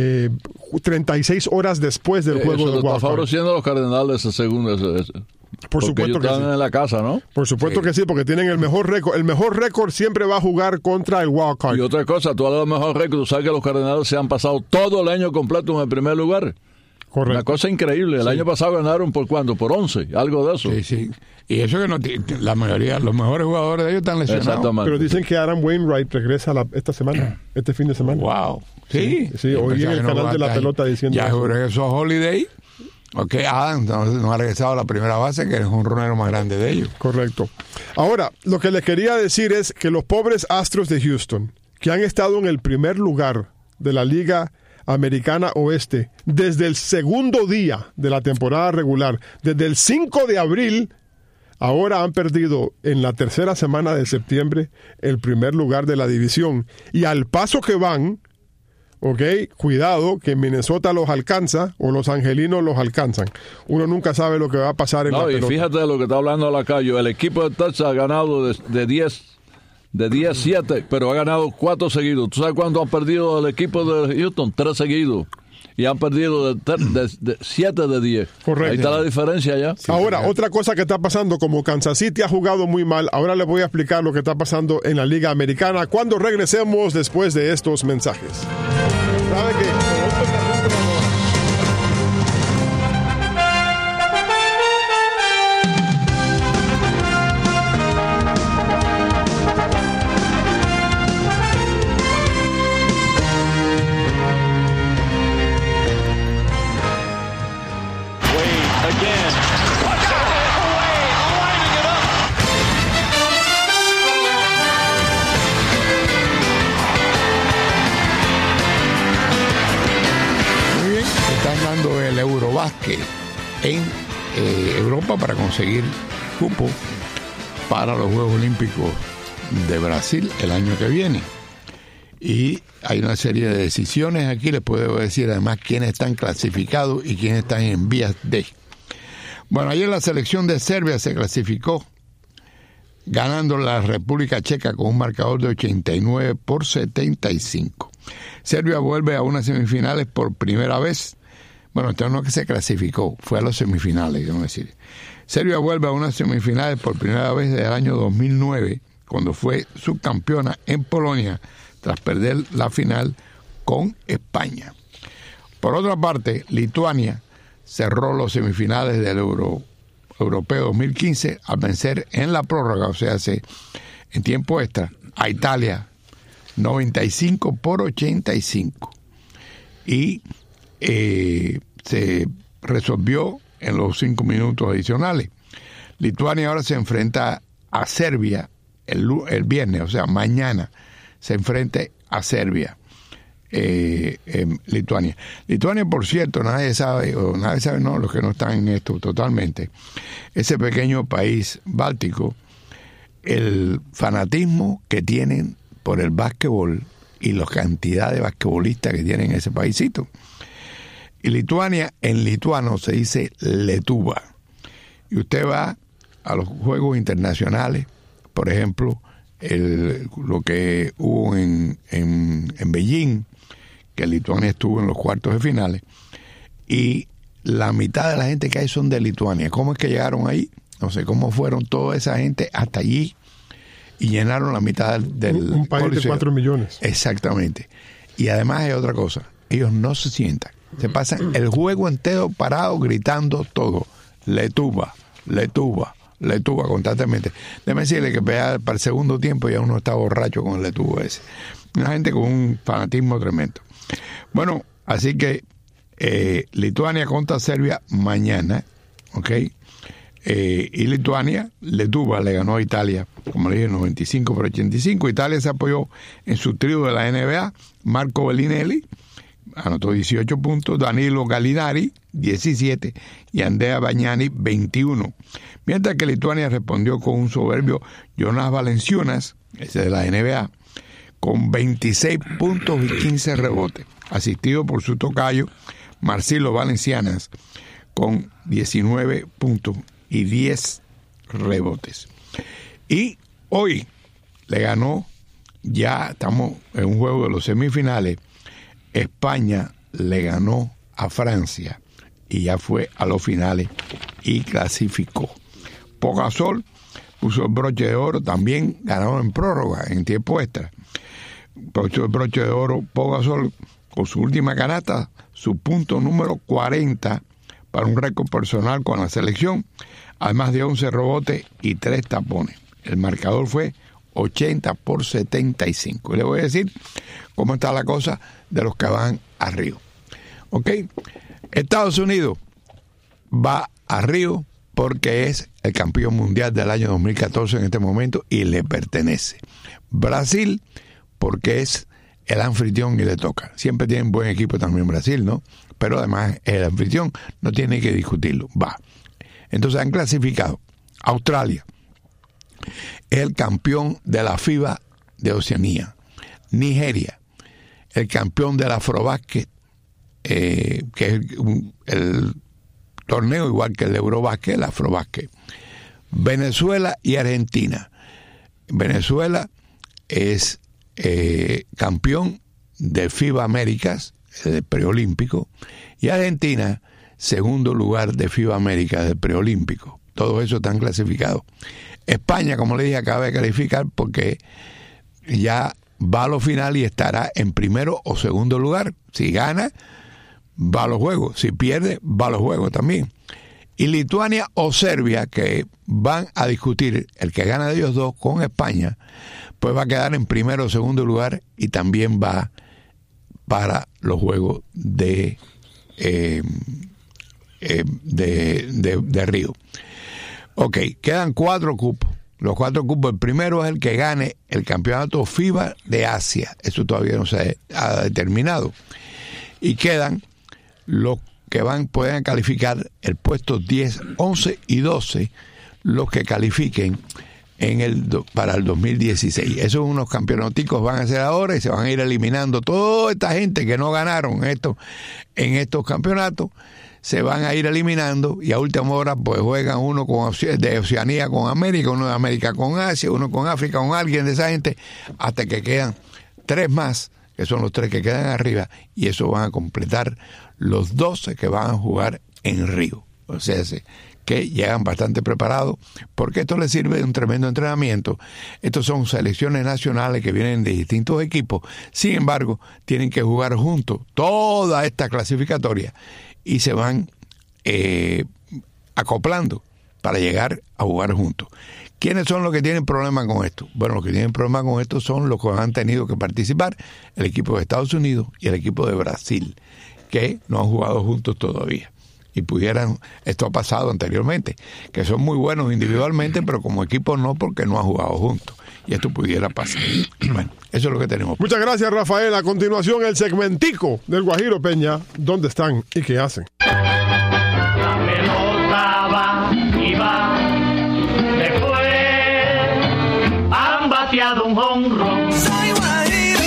[SPEAKER 3] 36 horas después del juego
[SPEAKER 4] Eso
[SPEAKER 3] del
[SPEAKER 4] lo está
[SPEAKER 3] wild card.
[SPEAKER 4] favoreciendo a los Cardenales ese segundo.
[SPEAKER 3] Por
[SPEAKER 4] porque
[SPEAKER 3] supuesto
[SPEAKER 4] ellos
[SPEAKER 3] que
[SPEAKER 4] están
[SPEAKER 3] sí.
[SPEAKER 4] en la casa, ¿no?
[SPEAKER 3] Por supuesto que sí, porque tienen el mejor récord. El mejor récord siempre va a jugar contra el wild card.
[SPEAKER 4] Y otra cosa, tú hablas de mejor récord, tú sabes que los Cardenales se han pasado todo el año completo en el primer lugar.
[SPEAKER 3] Correcto.
[SPEAKER 4] Una cosa increíble. El año pasado ganaron ¿por cuánto? Por 11, algo de eso.
[SPEAKER 5] Sí. Y eso que no la mayoría, los mejores jugadores de ellos están lesionados.
[SPEAKER 4] Exactamente.
[SPEAKER 3] Pero dicen que Adam Wainwright regresa esta semana, este fin de semana.
[SPEAKER 5] Wow. Sí.
[SPEAKER 3] Sí, hoy vi en el canal de la pelota diciendo
[SPEAKER 5] ya
[SPEAKER 3] eso.
[SPEAKER 5] regresó a Holiday. Ok, Adam no ha regresado a la primera base, que es un runero más grande de ellos.
[SPEAKER 3] Correcto. Ahora, lo que les quería decir es que los pobres Astros de Houston, que han estado en el primer lugar de la Liga Americana Oeste desde el segundo día de la temporada regular, desde el 5 de abril, ahora han perdido en la tercera semana de septiembre el primer lugar de la división. Y al paso que van, ok, cuidado que Minnesota los alcanza o los angelinos los alcanzan. Uno nunca sabe lo que va a pasar en la
[SPEAKER 4] No, y
[SPEAKER 3] pelota.
[SPEAKER 4] fíjate de lo que está hablando Lacayo. El equipo de Texas ha ganado de 10-7, pero ha ganado 4 seguidos. ¿Tú sabes cuánto han perdido el equipo de Houston? 3 seguidos. Y han perdido de 7 de 10.
[SPEAKER 3] Correcto.
[SPEAKER 4] Ahí está la diferencia ya.
[SPEAKER 3] Ahora, otra cosa que está pasando, como Kansas City ha jugado muy mal, ahora les voy a explicar lo que está pasando en la Liga Americana cuando regresemos después de estos mensajes. ¿Sabe qué?
[SPEAKER 5] Muy bien, están dando el Eurobásquet en Europa para conseguir cupo para los Juegos Olímpicos de Brasil el año que viene. Y hay una serie de decisiones aquí, les puedo decir además quiénes están clasificados y quiénes están en vías de. Bueno, ayer la selección de Serbia se clasificó ganando la República Checa con un marcador de 89-75. Serbia vuelve a unas semifinales por primera vez. Bueno, entonces no es que se clasificó, fue a las semifinales, vamos a decir. Serbia vuelve a unas semifinales por primera vez desde el año 2009, cuando fue subcampeona en Polonia, tras perder la final con España. Por otra parte, Lituania cerró los semifinales del Europeo 2015 al vencer en la prórroga, o sea, en tiempo extra, a Italia 95-85. Y se resolvió en los 5 minutos adicionales. Lituania ahora se enfrenta a Serbia el viernes, o sea, mañana se enfrenta a Serbia. Lituania. Lituania, por cierto, nadie sabe, no, los que no están en esto totalmente, ese pequeño país báltico, el fanatismo que tienen por el básquetbol y la cantidad de basquetbolistas que tienen en ese paísito. Y Lituania, en lituano se dice Lietuva. Y usted va a los juegos internacionales, por ejemplo, lo que hubo en Beijing, que Lituania estuvo en los cuartos de finales, y la mitad de la gente que hay son de Lituania. ¿Cómo es que llegaron ahí? No sé cómo fueron toda esa gente hasta allí y llenaron la mitad del
[SPEAKER 3] un país
[SPEAKER 5] coliseo.
[SPEAKER 3] de 4 millones.
[SPEAKER 5] Exactamente. Y además hay otra cosa, ellos no se sientan, se pasan el juego entero parado gritando todo, Lietuva, Lietuva, Lietuva constantemente. Déjame decirle que para el segundo tiempo ya uno está borracho con el Lietuva ese. Una gente con un fanatismo tremendo. Bueno, así que Lituania contra Serbia mañana, ¿ok? Y Lietuva le ganó a Italia, como le dije, 95-85. Italia se apoyó en su trío de la NBA, Marco Bellinelli, anotó 18 puntos, Danilo Gallinari, 17, y Andrea Bagnani, 21. Mientras que Lituania respondió con un soberbio Jonas Valanciunas, ese de la NBA, con 26 puntos y 15 rebotes, asistido por su tocayo Marcelo Valencianas, con 19 puntos y 10 rebotes. Y hoy le ganó, ya estamos en un juego de los semifinales, España le ganó a Francia y ya fue a los finales y clasificó. Pau Gasol puso el broche de oro, también ganó en prórroga, en tiempo extra. Puso el broche de oro Pau Gasol con su última canasta, su punto número 40 para un récord personal con la selección, además de 11 rebotes y 3 tapones. El marcador fue 80-75. Y le voy a decir cómo está la cosa de los que van a Río. ¿Ok? Estados Unidos va a Río porque es el campeón mundial del año 2014 en este momento y le pertenece. Brasil porque es el anfitrión y le toca. Siempre tienen buen equipo también Brasil, ¿no? Pero además el anfitrión no tiene que discutirlo. Va. Entonces han clasificado. Australia es el campeón de la FIBA de Oceanía. Nigeria, el campeón del Afrobásquet, que es el torneo igual que el Eurobásquet, el Afrobásquet. Venezuela y Argentina. Venezuela es campeón del FIBA Américas, del preolímpico, y Argentina, segundo lugar de FIBA Américas del preolímpico. Todos esos están clasificados. España, como le dije, acaba de calificar porque ya va a los finales y estará en primero o segundo lugar. Si gana, va a los juegos. Si pierde, va a los juegos también. Y Lituania o Serbia, que van a discutir el que gana de ellos dos con España, pues va a quedar en primero o segundo lugar y también va para los juegos de Río. Ok, quedan 4 cupos. Los 4 cupos, el primero es el que gane el campeonato FIBA de Asia. Eso todavía no se ha determinado. Y quedan los que pueden calificar el puesto 10, 11 y 12, los que califiquen para el 2016. Esos unos campeonaticos van a ser ahora y se van a ir eliminando toda esta gente que no ganaron en estos campeonatos. Se van a ir eliminando y a última hora pues juegan uno de Oceanía con América, uno de América con Asia, uno con África, con alguien de esa gente, hasta que quedan 3 más, que son los 3 que quedan arriba, y eso van a completar los 12 que van a jugar en Río. O sea, que llegan bastante preparados, porque esto les sirve de un tremendo entrenamiento. Estos son selecciones nacionales que vienen de distintos equipos, sin embargo, tienen que jugar juntos toda esta clasificatoria y se van acoplando para llegar a jugar juntos. ¿Quiénes son los que tienen problemas con esto? Bueno, los que tienen problemas con esto son los que han tenido que participar, el equipo de Estados Unidos y el equipo de Brasil, que no han jugado juntos todavía. Y esto ha pasado anteriormente, que son muy buenos individualmente, pero como equipo no, porque no han jugado juntos. Y esto pudiera pasar. Bueno, eso es lo que tenemos.
[SPEAKER 3] Muchas gracias, Rafael. A continuación, el segmentico del Guajiro Peña. ¿Dónde están y qué hacen?
[SPEAKER 7] La pelota va y va. Después han bateado un jonrón. Soy Guajiro.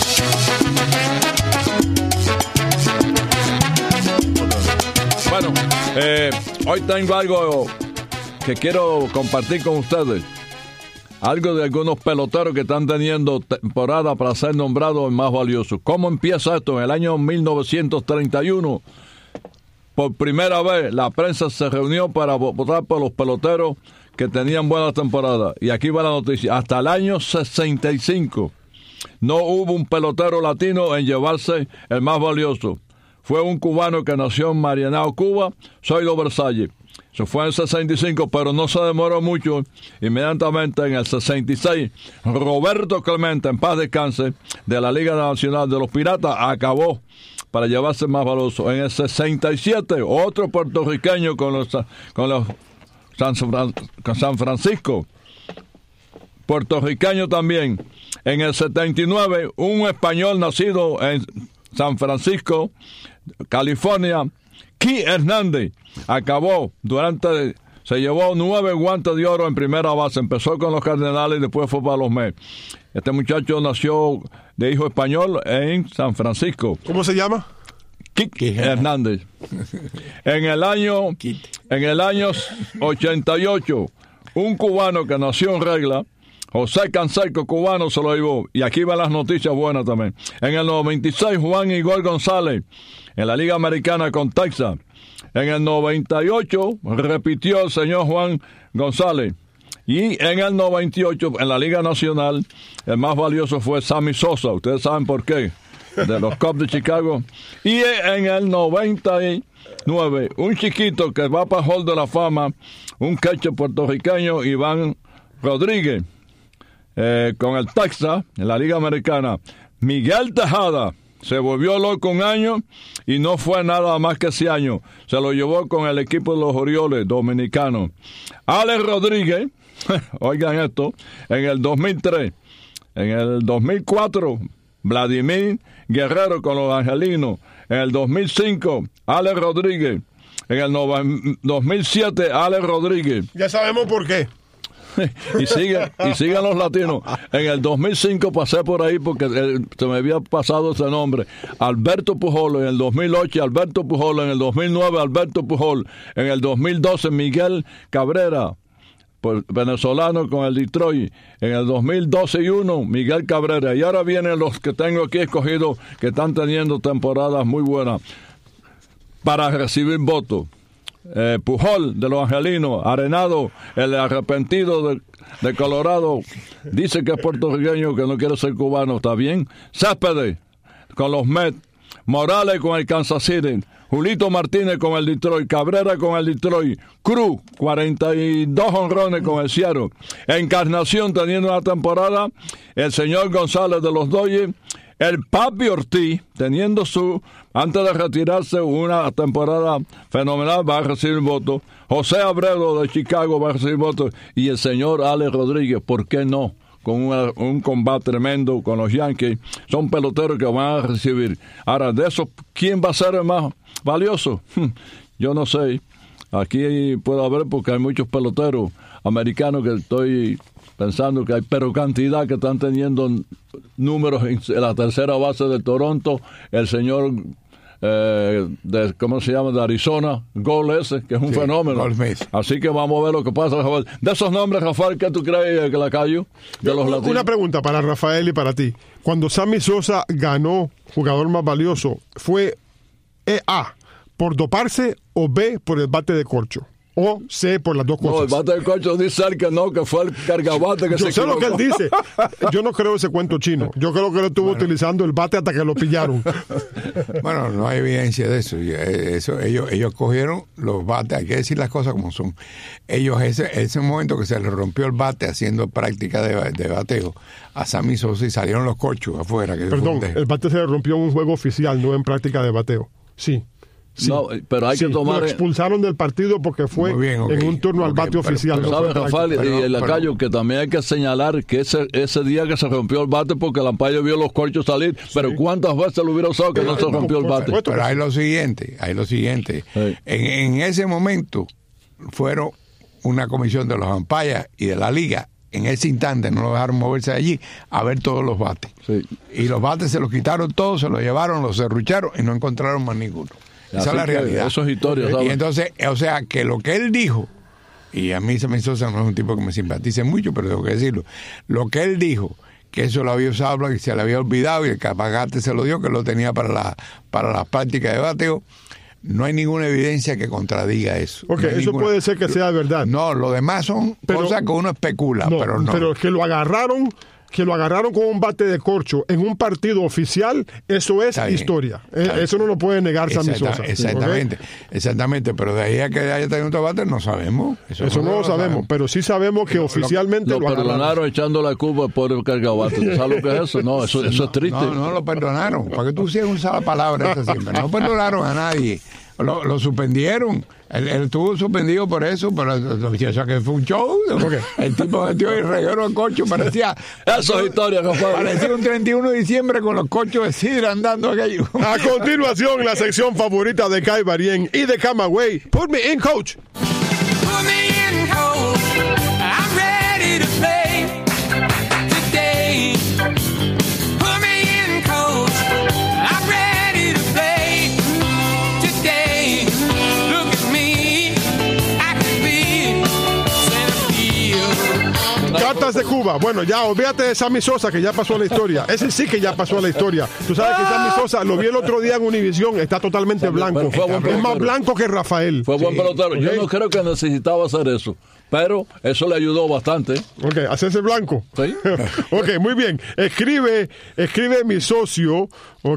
[SPEAKER 4] Bueno, hoy tengo algo que quiero compartir con ustedes. Algo de algunos peloteros que están teniendo temporada para ser nombrados más valiosos. ¿Cómo empieza esto? En el año 1931, por primera vez, la prensa se reunió para votar por los peloteros que tenían buena temporada. Y aquí va la noticia. Hasta el año 65 no hubo un pelotero latino en llevarse el más valioso. Fue un cubano que nació en Marianao, Cuba, Zoilo Versalles. Se fue en el 65, pero no se demoró mucho. Inmediatamente en el 66, Roberto Clemente, en paz descanse, de la Liga Nacional de los Piratas, acabó para llevarse más valioso. En el 67, otro puertorriqueño con San Francisco, puertorriqueño también. En el 79, un español nacido en San Francisco, California, Key Hernández, acabó se llevó 9 guantes de oro en primera base. Empezó con los Cardenales y después fue para los Mets. Este muchacho nació de hijo español en San Francisco.
[SPEAKER 3] ¿Cómo se llama?
[SPEAKER 4] Key Hernández. En el año 88, un cubano que nació en regla, José Canseco, cubano, se lo llevó. Y aquí van las noticias buenas también. En el 96, Juan Igor González, en la Liga Americana con Texas. En el 98, repitió el señor Juan González. Y en el 98, en la Liga Nacional, el más valioso fue Sammy Sosa. Ustedes saben por qué. De los Cubs de Chicago. Y en el 99, un chiquito que va para el Hall de la Fama, un catcher puertorriqueño, Iván Rodríguez. Con el Texas, en la Liga Americana, Miguel Tejada se volvió loco un año y no fue nada más que ese año. Se lo llevó con el equipo de los Orioles dominicanos. Alex Rodríguez, oigan esto, en el 2003. En el 2004, Vladimir Guerrero con los Angelinos. En el 2005, Alex Rodríguez. En el 2007, Alex Rodríguez.
[SPEAKER 3] Ya sabemos por qué.
[SPEAKER 4] y sigan los latinos. En el 2005 pasé por ahí porque se me había pasado ese nombre. Alberto Pujol en el 2008, Alberto Pujol en el 2009, Alberto Pujol en el 2012, Miguel Cabrera, venezolano con el Detroit, en el 2012 y 1, Miguel Cabrera. Y ahora vienen los que tengo aquí escogidos que están teniendo temporadas muy buenas para recibir votos. Pujol de los Angelinos, Arenado, el arrepentido de Colorado, dice que es puertorriqueño, que no quiere ser cubano, está bien. Céspedes con los Mets, Morales con el Kansas City, Julito Martínez con el Detroit, Cabrera con el Detroit, Cruz, 42 honrones con el Seattle. Encarnación teniendo una temporada, el señor González de los Dodgers, el Papi Ortiz, teniendo antes de retirarse, una temporada fenomenal, va a recibir votos. José Abreu de Chicago va a recibir votos. Y el señor Alex Rodríguez, ¿por qué no? Con un combate tremendo con los Yankees. Son peloteros que van a recibir. Ahora, de esos, ¿quién va a ser el más valioso? Yo no sé. Aquí puedo ver porque hay muchos peloteros americanos que estoy pensando que hay, pero cantidad que están teniendo números en la tercera base de Toronto, el señor ¿cómo se llama? De Arizona, Gol ese, que es un fenómeno. Así que vamos a ver lo que pasa, Rafael. De esos nombres, Rafael, ¿qué tú crees que la cayó? De los latinos.
[SPEAKER 3] Una pregunta para Rafael y para ti. Cuando Sammy Sosa ganó jugador más valioso, ¿fue A, por doparse, o B, por el bate de corcho? O C, por las dos cosas.
[SPEAKER 4] No, el bate de corcho dice que no, que fue el cargabate que
[SPEAKER 3] yo
[SPEAKER 4] se
[SPEAKER 3] sé
[SPEAKER 4] equivocó.
[SPEAKER 3] lo que él dice. Yo no creo ese cuento chino. Yo creo que él estuvo utilizando el bate hasta que lo pillaron.
[SPEAKER 5] Bueno, no hay evidencia de eso. Ellos cogieron los bates, hay que decir las cosas como son. Ellos, ese momento que se les rompió el bate haciendo práctica de bateo a Sammy Sosa y salieron los corchos afuera.
[SPEAKER 3] Perdón, el bate se le rompió en un juego oficial, no en práctica de bateo. Sí. Sí,
[SPEAKER 4] no, pero hay que tomar.
[SPEAKER 3] Lo expulsaron del partido porque fue en un turno al bate oficial.
[SPEAKER 4] Pero, ¿sabes, Rafael? Y el lacayo, que también hay que señalar que ese día que se rompió el bate, porque el umpire vio los corchos salir, pero ¿cuántas veces lo hubiera usado que no se rompió el bate?
[SPEAKER 5] Pero hay lo siguiente. Sí. En ese momento fueron una comisión de los umpires y de la liga. En ese instante no lo dejaron moverse de allí a ver todos los bates. Sí. Y los bates se los quitaron todos, se los llevaron, los serrucharon y no encontraron más ninguno. Esa es la realidad.
[SPEAKER 4] Eso es historia, ¿sabes?
[SPEAKER 5] Y entonces, o sea, que lo que él dijo, y a mí Sammy Sosa no es un tipo que me simpatice mucho, pero tengo que decirlo, lo que él dijo, que eso lo había usado, que se le había olvidado y el capagate se lo dio, que lo tenía para las prácticas de bateo, no hay ninguna evidencia que contradiga eso.
[SPEAKER 3] Ok,
[SPEAKER 5] no
[SPEAKER 3] eso puede ser que sea verdad.
[SPEAKER 5] No, lo demás son cosas que uno especula, pero no.
[SPEAKER 3] Pero que lo agarraron con un bate de corcho en un partido oficial, eso es historia. Eso no lo puede negar Sammy Sosa.
[SPEAKER 5] Exactamente, pero de ahí a que haya tenido otro bate no sabemos.
[SPEAKER 3] Eso no lo sabemos, pero sí sabemos que oficialmente
[SPEAKER 4] lo perdonaron echando la culpa por el cargabate. ¿Tú sabes lo que es eso? No, eso es triste.
[SPEAKER 5] No lo perdonaron. ¿Para qué tú siempre usas la palabra esa siempre? No perdonaron a nadie. Lo suspendieron. Él estuvo suspendido por eso, pero o sea, que fue un show. El tipo metió y reguero el cocho, parecía...
[SPEAKER 4] Eso es historia, compadre.
[SPEAKER 5] Parecía un 31 de diciembre con los cochos de sidra andando aquello.
[SPEAKER 3] A continuación, la sección favorita de Kai Barien y de Camagüey. Put me in, coach.
[SPEAKER 8] Put me in, coach. I'm ready to play today. Put me in, coach. I'm ready to play today. Look at me. I can be center field.
[SPEAKER 3] Cartas de Cuba. Bueno, ya olvídate de Sammy Sosa, que ya pasó a la historia. Ese sí que ya pasó a la historia. Tú sabes que Sammy Sosa, lo vi el otro día en Univisión, está totalmente blanco. Es más blanco que Rafael.
[SPEAKER 4] Fue buen pelotero. Yo no creo que necesitaba hacer eso, pero eso le ayudó bastante.
[SPEAKER 3] Ok, hacerse blanco.
[SPEAKER 4] Sí.
[SPEAKER 3] Ok, muy bien. Escribe mi socio,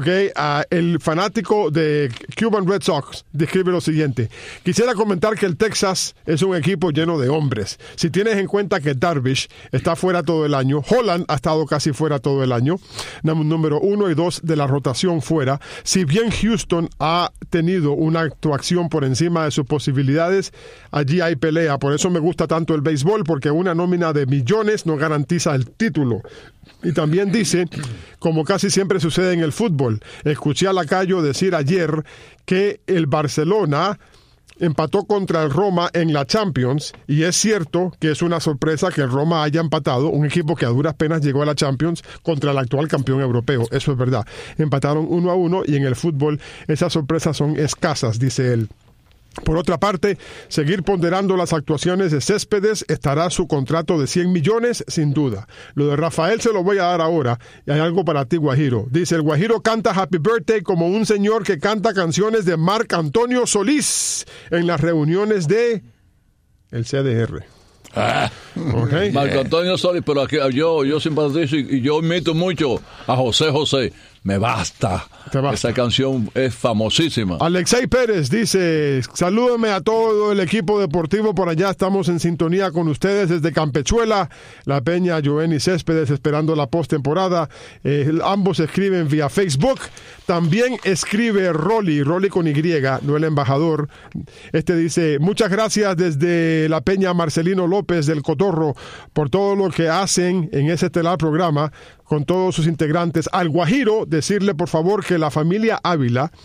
[SPEAKER 3] el fanático de Cuban Red Sox, describe lo siguiente. Quisiera comentar que el Texas es un equipo lleno de hombres. Si tienes en cuenta que Darvish está fuera todo el año, Holland ha estado casi fuera todo el año, número 1 y 2 de la rotación fuera. Si bien Houston ha tenido una actuación por encima de sus posibilidades, allí hay pelea. Por eso me gusta tanto el béisbol, porque una nómina de millones no garantiza el título. Y también dice, como casi siempre sucede en el fútbol, escuché a Lacayo decir ayer que el Barcelona empató contra el Roma en la Champions, y es cierto que es una sorpresa que el Roma haya empatado, un equipo que a duras penas llegó a la Champions, contra el actual campeón europeo. Eso es verdad. Empataron 1-1 y en el fútbol esas sorpresas son escasas, dice él. Por otra parte, seguir ponderando las actuaciones de Céspedes, estará su contrato de 100 millones, sin duda. Lo de Rafael se lo voy a dar ahora, y hay algo para ti, Guajiro. Dice, el Guajiro canta Happy Birthday como un señor que canta canciones de Marc Antonio Solís en las reuniones de el CDR.
[SPEAKER 4] Okay. Marco Antonio Solís, pero aquí yo simpatizo y yo imito mucho a José José. Me basta. Esa canción es famosísima.
[SPEAKER 3] Alexei Pérez dice, salúdame a todo el equipo deportivo por allá, estamos en sintonía con ustedes desde Campechuela, La Peña, Joenny Céspedes esperando la postemporada. Ambos escriben vía Facebook. También escribe Rolly con Y, no el embajador. Dice, muchas gracias desde La Peña, Marcelino López del Cotorro, por todo lo que hacen en ese estelar programa con todos sus integrantes. Al Guajiro, decirle por favor que la familia Ávila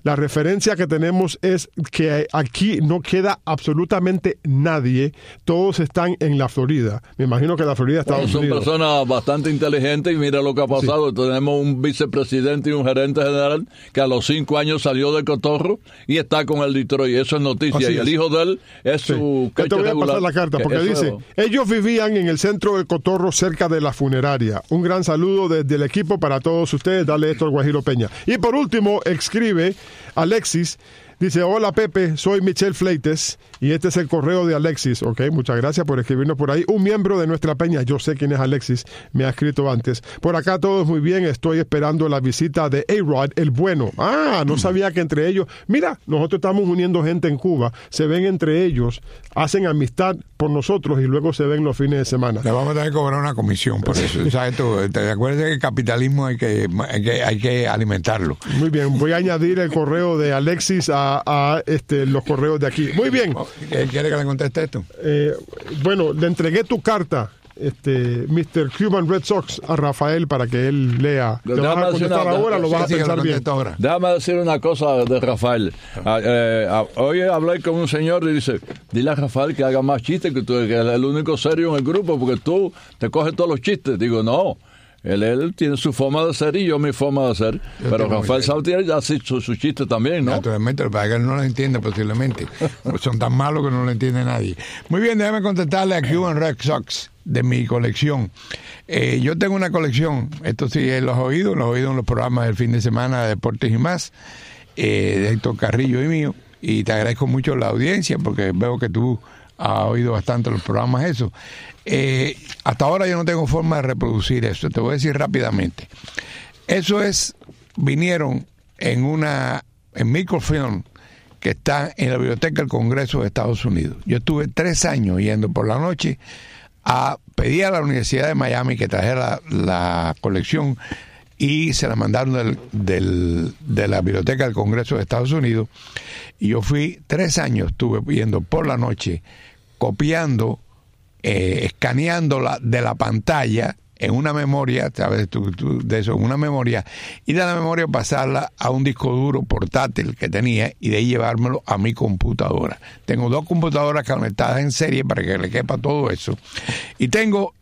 [SPEAKER 3] La referencia que tenemos es que aquí no queda absolutamente nadie. Todos están en la Florida. Me imagino que la Florida está Estados
[SPEAKER 4] Son
[SPEAKER 3] Unidos.
[SPEAKER 4] personas bastante inteligentes y mira lo que ha pasado. Sí. Tenemos un vicepresidente y un gerente general que a los 5 años salió de Cotorro y está con el Detroit. Eso es noticia. Y el hijo de él es su
[SPEAKER 3] catcher regular. Te voy a pasar la carta porque dice, ellos vivían en el centro del Cotorro cerca de la funeraria. Un gran saludo desde el equipo para todos ustedes. Dale esto al Guajiro Peña. Y por último, escribe Alexis. Dice, hola Pepe, soy Michelle Fleites y este es el correo de Alexis. Ok, muchas gracias por escribirnos por ahí. Un miembro de nuestra peña, yo sé quién es Alexis, me ha escrito antes. Por acá todo es muy bien, estoy esperando la visita de A-Rod, el bueno. No sabía que entre ellos, mira, nosotros estamos uniendo gente en Cuba, se ven entre ellos, hacen amistad por nosotros y luego se ven los fines de semana.
[SPEAKER 5] Le vamos a tener que cobrar una comisión por eso. ¿Sabes tú? ¿Te acuerdas que el capitalismo hay que alimentarlo?
[SPEAKER 3] Muy bien, voy a añadir el correo de Alexis a los correos de aquí. Muy bien.
[SPEAKER 5] ¿Quiere que le conteste esto?
[SPEAKER 3] Bueno, le entregué tu carta, Mr. Cuban Red Sox, a Rafael para que él lea. ¿Te vas a contestar ahora o lo vas a pensar bien?
[SPEAKER 4] Déjame decir una cosa de Rafael. Hoy hablé con un señor y dice, dile a Rafael que haga más chistes, que tú eres el único serio en el grupo, porque tú te coges todos los chistes. Digo, no. Él tiene su forma de ser y yo mi forma de ser. Pero Rafael Saltier ya hace su chiste también, ¿no?
[SPEAKER 5] Naturalmente, para que él no lo entiende posiblemente. Pues son tan malos que no lo entiende nadie. Muy bien, déjame contestarle a Cuban Red Sox de mi colección. Yo tengo una colección, esto sí los he oído en los programas del fin de semana de Deportes y Más, de Héctor Carrillo y mío. Y te agradezco mucho la audiencia porque veo que tú has oído bastante los programas esos. Hasta ahora yo no tengo forma de reproducir eso. Te voy a decir rápidamente. Vinieron en microfilm que está en la Biblioteca del Congreso de Estados Unidos. Yo estuve 3 años yendo por la noche a pedir a la Universidad de Miami que trajera la colección y se la mandaron de la Biblioteca del Congreso de Estados Unidos. Y yo fui 3 años, estuve yendo por la noche, copiando, escaneándola de la pantalla en una memoria, sabes de eso, en una memoria, y de la memoria pasarla a un disco duro portátil que tenía y de ahí llevármelo a mi computadora. Tengo 2 computadoras conectadas en serie para que le quepa todo eso. Y tengo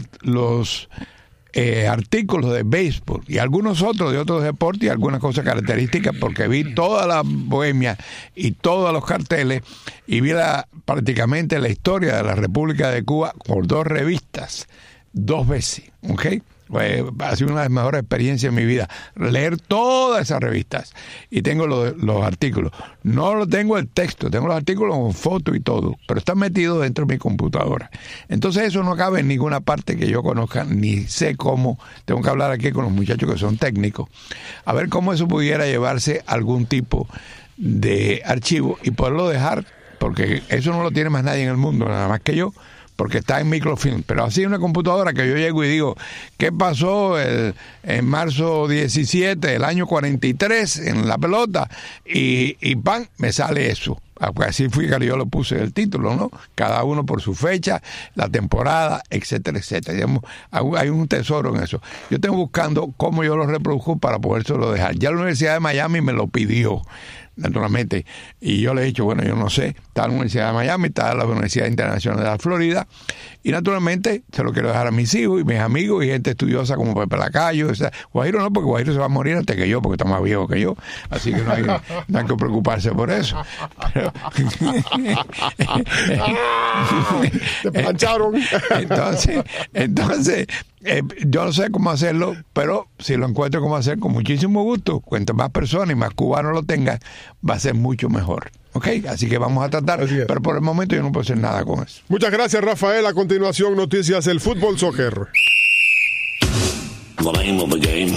[SPEAKER 5] los artículos de béisbol y algunos otros de otros deportes y algunas cosas características porque vi toda la bohemia y todos los carteles y vi prácticamente la historia de la República de Cuba por 2 revistas, 2 veces, ¿ok? Ha sido una de las mejores experiencias de mi vida, leer todas esas revistas y tengo los artículos. No lo tengo el texto, tengo los artículos con foto y todo, pero están metidos dentro de mi computadora. Entonces eso no cabe en ninguna parte que yo conozca, ni sé cómo. Tengo que hablar aquí con los muchachos que son técnicos, a ver cómo eso pudiera llevarse a algún tipo de archivo y poderlo dejar, porque eso no lo tiene más nadie en el mundo, nada más que yo, porque está en microfilm, pero así una computadora que yo llego y digo, ¿qué pasó en marzo 17 del año 43 en la pelota? Y ¡pam! Me sale eso. Así fue que yo lo puse el título, ¿no? Cada uno por su fecha, la temporada, etcétera, etcétera. Digamos, hay un tesoro en eso. Yo estoy buscando cómo yo lo reproduzco para podérselo dejar. Ya la Universidad de Miami me lo pidió, naturalmente, y yo le he dicho, bueno, yo no sé, está la Universidad de Miami, está la Universidad Internacional de la Florida, y naturalmente se lo quiero dejar a mis hijos y mis amigos y gente estudiosa como Pepe Lacayo. Guajiro no, porque Guajiro se va a morir antes que yo, porque está más viejo que yo, así que no hay que preocuparse por eso.
[SPEAKER 3] Te plancharon.
[SPEAKER 5] Entonces yo no sé cómo hacerlo, pero si lo encuentro cómo hacer, con muchísimo gusto. Cuanto más personas y más cubanos lo tengan, va a ser mucho mejor. ¿Ok? Así que vamos a tratar, pero por el momento yo no puedo hacer nada con eso.
[SPEAKER 3] Muchas gracias, Rafael. A continuación, noticias del fútbol soccer.
[SPEAKER 6] The name of the game.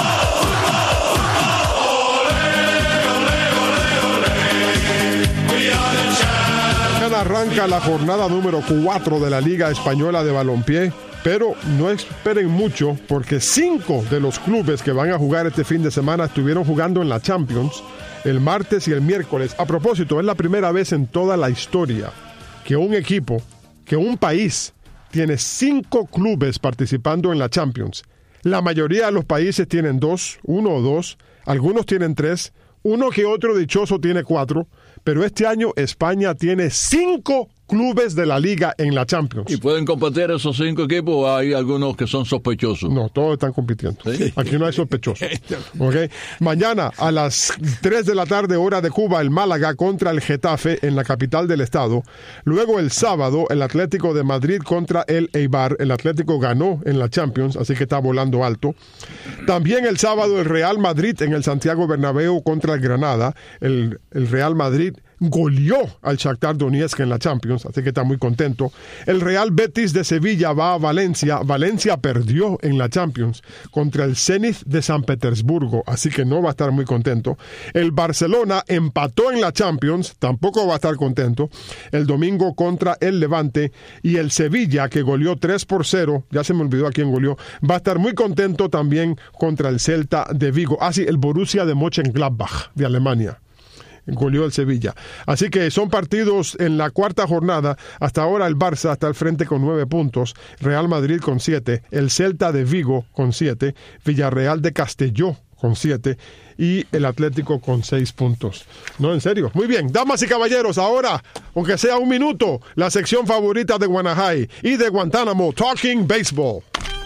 [SPEAKER 3] Arranca la jornada número 4 de la Liga Española de Balompié, pero no esperen mucho porque 5 de los clubes que van a jugar este fin de semana estuvieron jugando en la Champions el martes y el miércoles. A propósito, es la primera vez en toda la historia que un país tiene 5 clubes participando en la Champions. La mayoría de los países tienen 1 o 2, algunos tienen 3, Uno que otro dichoso tiene 4, pero este año España tiene 5 clubes de la liga en la Champions.
[SPEAKER 4] ¿Y pueden competir esos 5 equipos o hay algunos que son sospechosos?
[SPEAKER 3] No, todos están compitiendo.
[SPEAKER 4] ¿Sí?
[SPEAKER 3] Aquí no hay sospechosos. ¿Okay? Mañana a las 3 de la tarde, hora de Cuba, el Málaga contra el Getafe en la capital del estado. Luego el sábado, el Atlético de Madrid contra el Eibar. El Atlético ganó en la Champions, así que está volando alto. También el sábado, el Real Madrid en el Santiago Bernabéu contra el Granada. El Real Madrid goleó al Shakhtar Donetsk en la Champions, así que está muy contento. El Real Betis de Sevilla va a Valencia. Valencia perdió en la Champions contra el Zenit de San Petersburgo, así que no va a estar muy contento. El Barcelona empató en la Champions, tampoco va a estar contento. El domingo contra el Levante, y el Sevilla, que goleó 3-0, ya se me olvidó a quién goleó, va a estar muy contento también contra el Celta de Vigo. Sí, el Borussia de Mönchengladbach de Alemania goleó el Sevilla. Así que son partidos en la cuarta jornada. Hasta ahora el Barça está al frente con 9 puntos, Real Madrid con 7, el Celta de Vigo con 7, Villarreal de Castelló con 7 y el Atlético con 6 puntos. No, en serio. Muy bien, damas y caballeros, ahora, aunque sea un minuto, la sección favorita de Guanajay y de Guantánamo, Talking Baseball.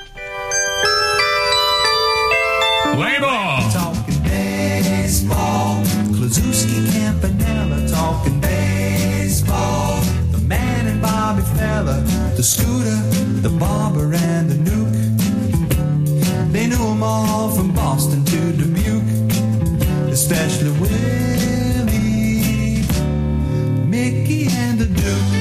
[SPEAKER 7] Play ball.
[SPEAKER 9] Talking baseball. Klazuski, Campanella, talking baseball. The man and Bobby Fella, the Scooter, the Barber, and the Nuke. They knew them all from Boston to Dubuque, especially Willie, Mickey, and the Duke.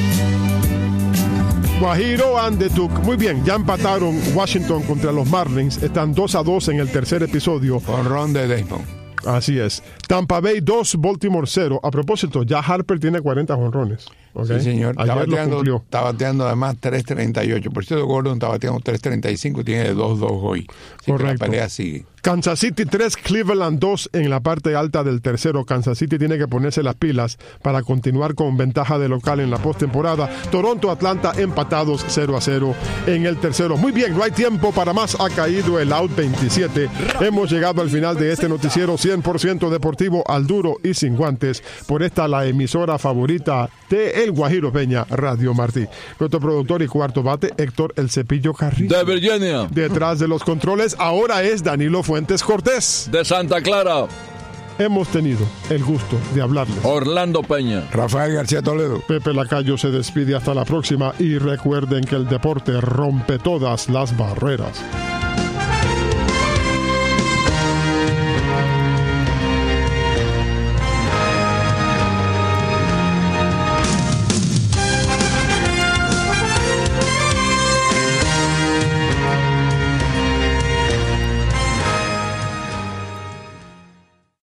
[SPEAKER 3] Guajiro and the Duke. Muy bien, ya empataron Washington contra los Marlins. Están 2-2 en el tercer episodio.
[SPEAKER 5] Jonrón de Damon.
[SPEAKER 3] Así es. Tampa Bay 2, Baltimore 0. A propósito, ya Harper tiene 40 jonrones. ¿Okay?
[SPEAKER 5] Sí, señor.
[SPEAKER 3] Ayer
[SPEAKER 5] Está bateando además 3.38. Por cierto, Gordon está bateando 3.35 y tiene 2-2 hoy. Así
[SPEAKER 3] correcto.
[SPEAKER 5] Que la pelea sigue.
[SPEAKER 3] Kansas City 3, Cleveland 2 en la parte alta del tercero. Kansas City tiene que ponerse las pilas para continuar con ventaja de local en la postemporada. Toronto, Atlanta empatados 0-0 en el tercero. Muy bien, no hay tiempo para más. Ha caído el out 27. Hemos llegado al final de este noticiero 100% deportivo al duro y sin guantes. Por esta la emisora favorita de El Guajiro Peña, Radio Martí. Nuestro productor y cuarto bate, Héctor El Cepillo Carrillo.
[SPEAKER 4] De Virginia.
[SPEAKER 3] Detrás de los controles ahora es Danilo Fuentes Cortés.
[SPEAKER 4] De Santa Clara.
[SPEAKER 3] Hemos tenido el gusto de hablarles.
[SPEAKER 4] Orlando Peña.
[SPEAKER 5] Rafael García Toledo.
[SPEAKER 3] Pepe Lacayo se despide hasta la próxima y recuerden que el deporte rompe todas las barreras.